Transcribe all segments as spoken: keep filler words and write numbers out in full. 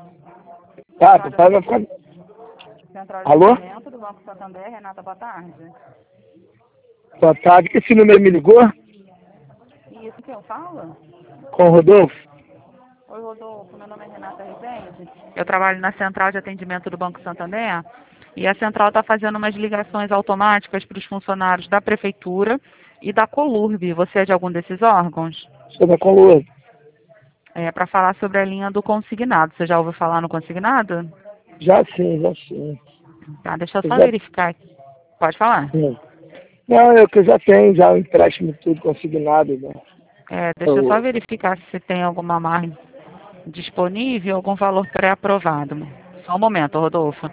Tá, papai vai ficar... Central de Alô? atendimento do Banco Santander, Renata, boa tarde. Boa tarde. Esse número me ligou? Isso que eu falo? Com o Rodolfo? Oi, Rodolfo, meu nome é Renata Rezende. Eu trabalho na Central de Atendimento do Banco Santander e a Central está fazendo umas ligações automáticas para os funcionários da Prefeitura e da Colurb. Você é de algum desses órgãos? Sou da Coluna. É para falar sobre a linha do consignado. Você já ouviu falar no consignado? Já sim, já sim. Tá, deixa eu Eu só já verificar aqui. Pode falar? sim. Não, eu que eu já tenho já o empréstimo tudo consignado, né? É, deixa eu só Eu, verificar se tem alguma margem disponível, algum valor pré-aprovado. Só um momento, Rodolfo.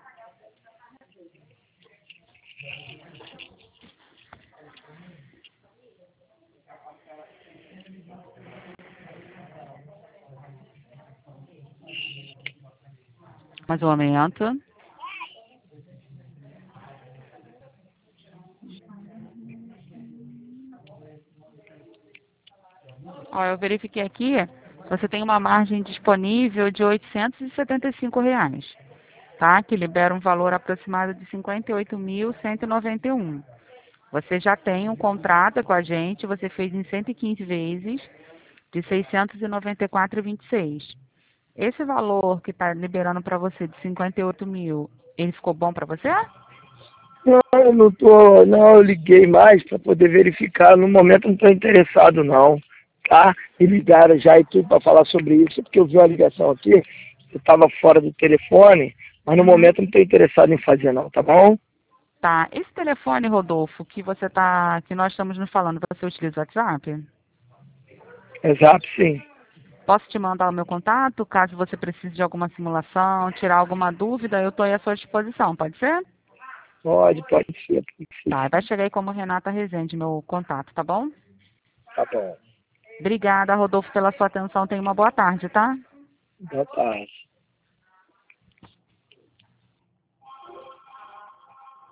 Mais um momento. Ó, eu verifiquei aqui, você tem uma margem disponível de oitocentos e setenta e cinco reais, tá? Que libera um valor aproximado de cinquenta e oito mil cento e noventa e um. Você já tem um contrato com a gente, você fez em cento e quinze vezes, de seiscentos e noventa e quatro reais e vinte e seis. Esse valor que está liberando para você de cinquenta e oito mil, ele ficou bom para você? não, eu não tô, não, eu liguei mais para poder verificar. No momento não estou interessado não, tá? Me ligaram já e tudo para falar sobre isso, porque eu vi uma ligação aqui, eu estava fora do telefone, mas no Uhum. momento não estou interessado em fazer não, tá bom? Tá. Esse telefone, Rodolfo, que você tá, que nós estamos nos falando, você utiliza o WhatsApp? Exato, sim. Posso te mandar o meu contato, caso você precise de alguma simulação, tirar alguma dúvida, eu estou aí à sua disposição, pode ser? Pode, pode ser, pode ser. Tá, vai chegar aí como Renata Rezende, meu contato, tá bom? Tá bom. Obrigada, Rodolfo, pela sua atenção. Tenha uma boa tarde, tá? Boa tarde.